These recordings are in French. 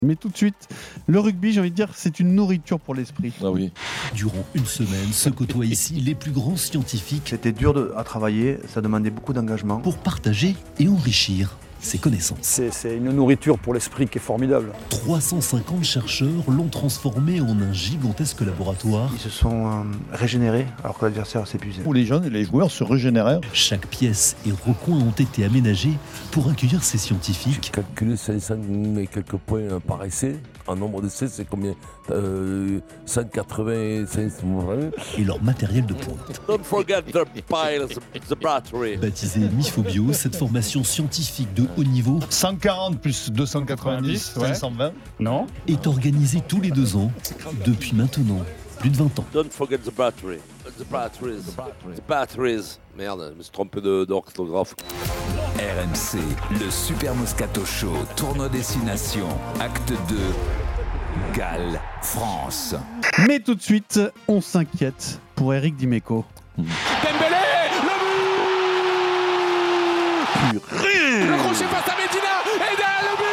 Mais tout de suite, le rugby, j'ai envie de dire, c'est une nourriture pour l'esprit. Ah oui. Durant une semaine, se côtoient ici les plus grands scientifiques C'était dur à travailler, ça demandait beaucoup d'engagement. pour partager et enrichir ses connaissances. C'est une nourriture pour l'esprit qui est formidable. 350 chercheurs l'ont transformé en un gigantesque laboratoire. Ils se sont régénérés alors que l'adversaire s'épuisait. Où les jeunes et les joueurs se régénèrent. Chaque pièce et recoin ont été aménagés pour accueillir ces scientifiques. Calculer 500 et quelques points par essai. En nombre d'essais, c'est combien 180 et 500. Et leur matériel de pointe. Don't forget the piles, the battery. Baptisée Mifobio, cette formation scientifique de haut niveau 140 plus 290, 520. Non ? est organisée tous les 2 ans depuis maintenant plus de 20 ans. Don't forget the battery. The batteries. The batteries. Merde, je me suis trompé d'orthographe. RMC, le Super Moscato Show, tournoi destination, acte 2, Galles, France. Mais tout de suite, on s'inquiète pour Eric Dimeco. Dembélé, le but. Le crochet face à Medina, et derrière le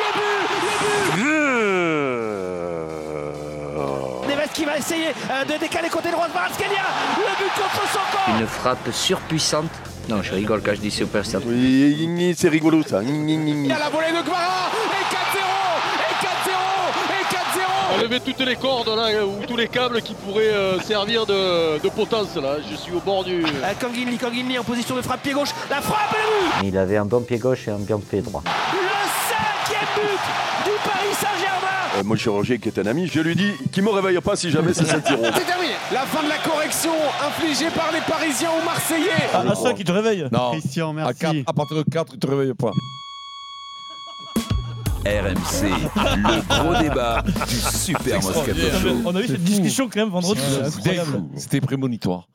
but. Neves qui va essayer de décaler côté droit de Kvaratskhelia, le but contre son camp. Une frappe surpuissante. Non, je rigole quand je dis surpuissante. Oui, c'est rigolo ça. Il y a la volée de Kvara, et 4-0. Enlever toutes les cordes là, ou tous les câbles qui pourraient servir de potence là. Je suis au bord du... Kanginli en position de frappe pied gauche, la frappe et le but. Il avait un bon pied gauche et un bon pied droit. Le 5e but du Paris Saint-Germain. Mon chirurgien qui est un ami, je lui dis qu'il me réveille pas si jamais c'est Saint-Tyron. C'est terminé. La fin de la correction infligée par les Parisiens aux Marseillais. Ah, ça qui te réveille. Non. Christian, merci. À partir de 4, il te réveille pas. RMC, le gros débat du Super Moscato Show. On a eu cette discussion quand même vendredi. C'était prémonitoire.